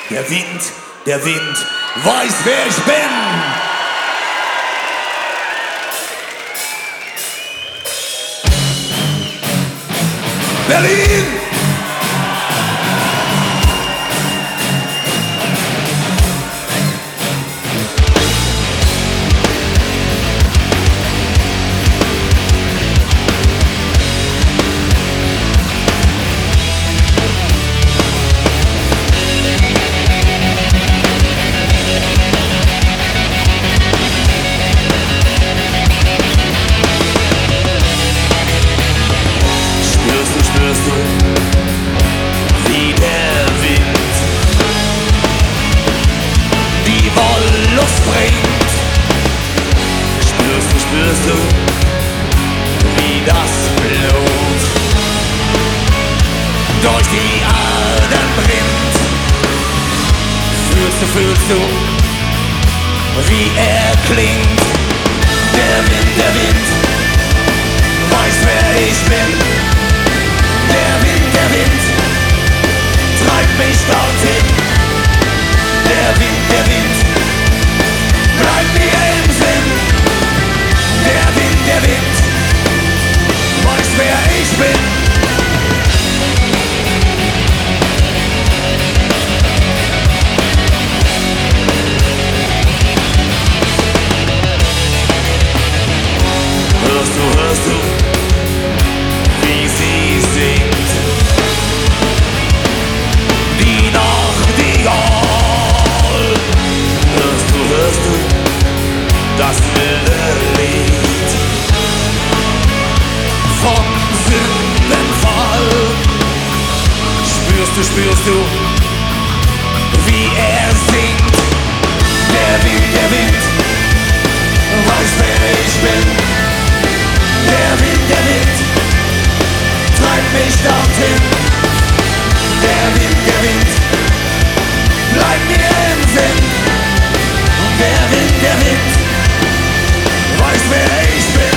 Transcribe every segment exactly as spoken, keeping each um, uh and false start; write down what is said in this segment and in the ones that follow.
Der Wind, der Wind weiß, wer ich bin. Berlin! Wie der Wind die Wollust bringt. Spürst du, spürst du, wie das Blut durch die Adern bringt. Fühlst du, fühlst du, wie er klingt. Der Wind, der Wind weiß, wer ich bin. Der Wind, der Wind treibt mich dorthin. Der Wind, der Wind bleibt mir im Sinn. Der Wind, der Wind weiß, wer ich bin. Hörst du, hörst du, wie sie singt, die Nachtigall. Hörst du, hörst du, das wilde Lied vom Sündenfall. Spürst du, spürst du, wie er singt. Der Wind, der Wind weiß, wer ich bin. Der Wind, der Wind treibt mich dorthin. Der Wind, der Wind bleibt mir im Sinn. Der Wind, der Wind weiß, wer ich bin.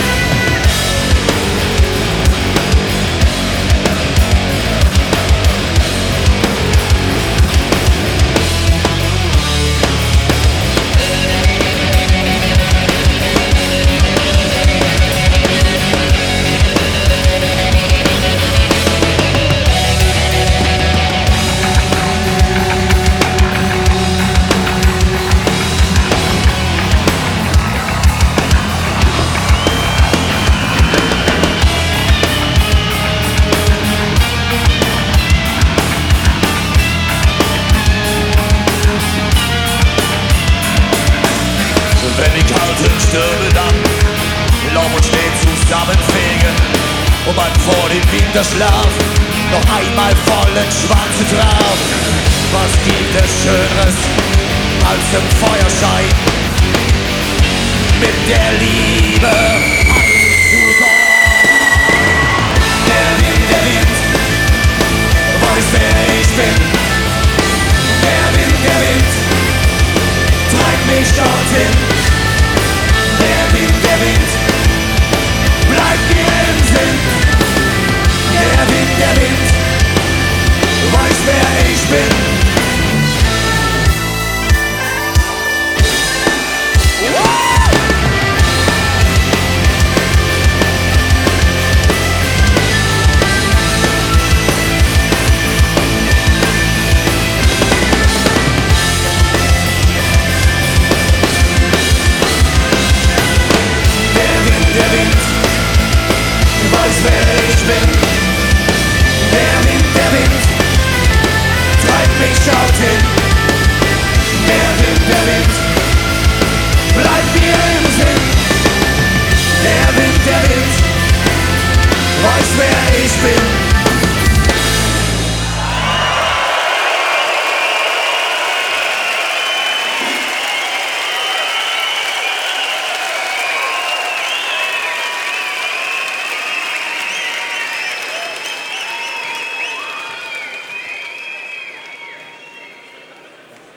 Wenn die kalten Stürme dann Laub und Schnee zusammenfegen und man vor dem Winterschlaf noch einmal vollen schwarzen traf. Was gibt es Schöneres als im Feuerschein mit der Liebe einzusammeln? Der Wind, der Wind weiß, wer ich bin.